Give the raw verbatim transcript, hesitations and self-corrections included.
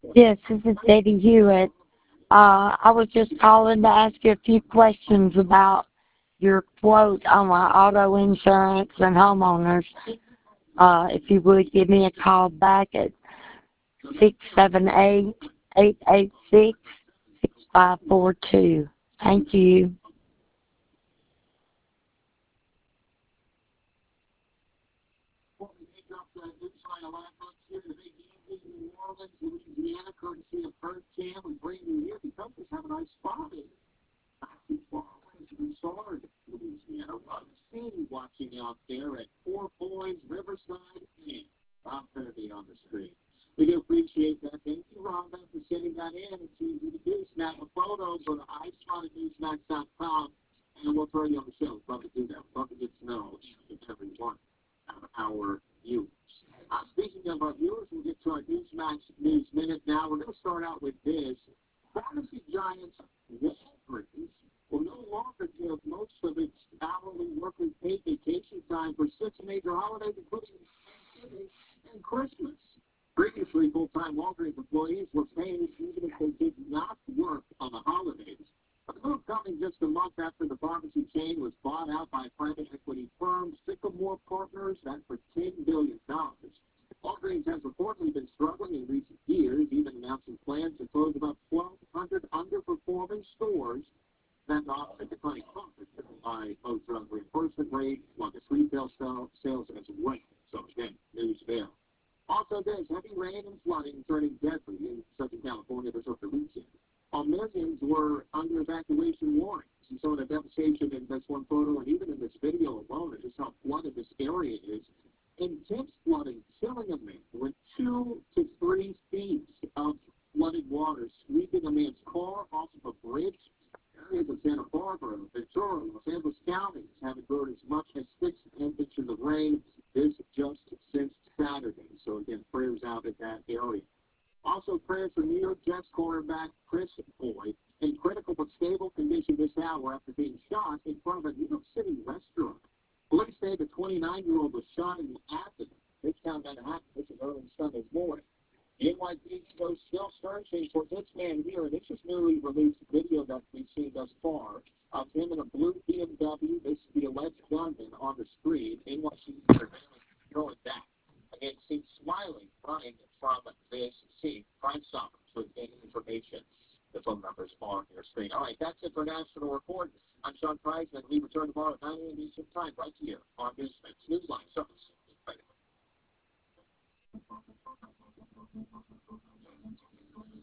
Yes, this is Eddie Hewitt. Uh, I was just calling to ask you a few questions about your quote on my auto insurance and homeowners. Uh, if you would give me a call back at six seven eight, eight eight six, six five four two. Thank you. Louisiana, courtesy of Kurt Cam, we bring you here because we have a nice spot in not too far away from Sard, Louisiana. Love seeing you watching out there at Four Points, Riverside, and Rob Kennedy on the screen. We do appreciate that. Thank you, Rhonda, for sending that in. It's easy to do. Snap a photo, go to i spotted newsmax dot com, and we'll throw you on the show. Love to do that. Love to get to know each and every one of our viewers. Uh, speaking of our viewers, we'll get to our Newsmax News Minute now. We're going to start out with this. Pharmacy giants Walgreens will no longer give most of its hourly workers paid vacation time for six major holidays, including Thanksgiving and Christmas. Previously, full-time Walgreens employees were paid even if they did not work on the holidays. But the move coming just a month after the pharmacy chain was bought out by private equity firm Sycamore Partners, that for ten billion dollars. Walgreens has reportedly been struggling in recent years, even announcing plans to close about twelve hundred underperforming stores that offset declining profits by both drug reimbursement rate, sluggish retail sales as well. So again, news there. Also, there's heavy rain and flooding turning deadly in Southern California this over the weekend. While millions were under evacuation warnings. You saw the devastation in this one photo, and even in this video alone, and just how flooded this area is. Intense flooding killing a man with two to three feet of flooded water sweeping a man's car off of a bridge. Areas of Santa Barbara, Ventura, Los Angeles counties have endured as much as six inches of rain. This just since Saturday. So again, prayers out in that area. Also, prayers for New York Jets cornerback Chris Boyd in critical but stable condition this hour after being shot in front of a New York City restaurant. Police say the twenty-nine-year-old was shot in the abdomen. Midtown Manhattan, this is early Sunday morning. The N Y P D goes still searching for this man here, and this is newly released video that we've seen thus far of him in a blue B M W. This is the alleged gunman on the screen. N Y C surveillance showing that. Again, seen smiling, running from this scene. Crime Stopper, so gaining information. The phone numbers on your screen. All right, that's it for National Report. I'm Sean Preisman. We return tomorrow at nine a.m. Eastern Time right here on Newsmax Newsline. So, right.